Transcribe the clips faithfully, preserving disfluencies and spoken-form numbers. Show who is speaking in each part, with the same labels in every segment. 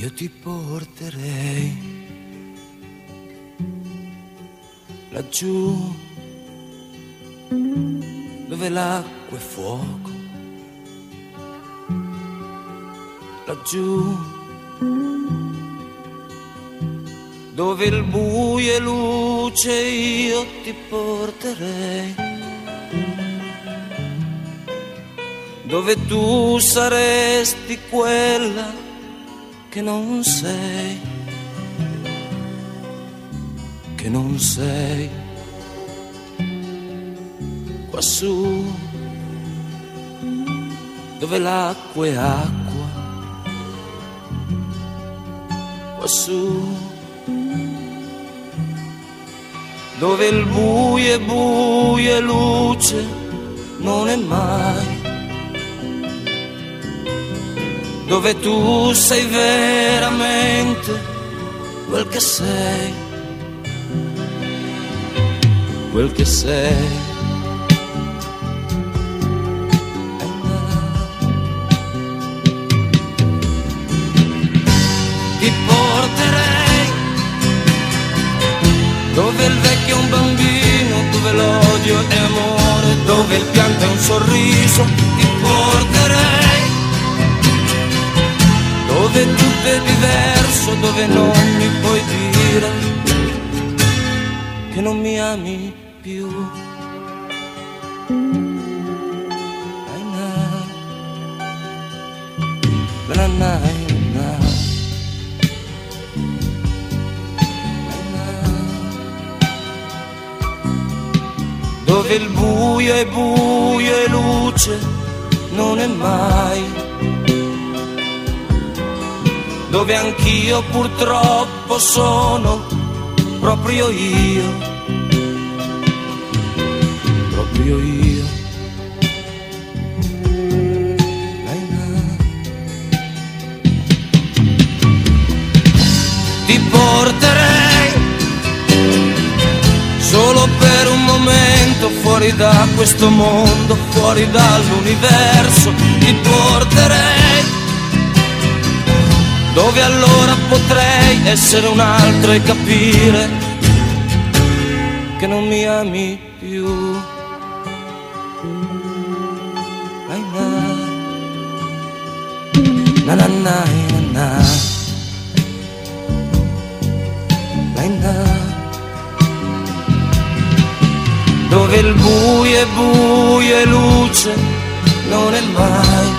Speaker 1: io ti porterei laggiù dove l'acqua è fuoco, laggiù dove il buio è luce, io ti porterei dove tu saresti quella che non sei, che non sei. Quassù dove l'acqua è acqua, quassù dove il buio è buio e luce non è mai, dove tu sei veramente quel che sei, quel che sei. Ti porterei dove il vecchio è un bambino, dove l'odio è amore, dove il pianto è un sorriso. Ti porterei dove tutto è diverso, dove non mi puoi dire che non mi ami più. Ai na, na, na, na. Dove il buio è buio e luce non è mai, dove anch'io purtroppo sono proprio io, proprio io. Ti porterei solo per un momento fuori da questo mondo, fuori dall'universo. Ti porterei dove allora potrei essere un altro e capire che non mi ami più. Ai na, na na na na, ai na. Dove il buio è buio e luce non è mai,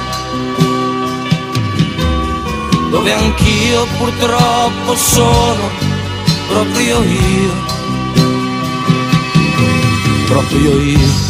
Speaker 1: dove anch'io purtroppo sono proprio io, proprio io.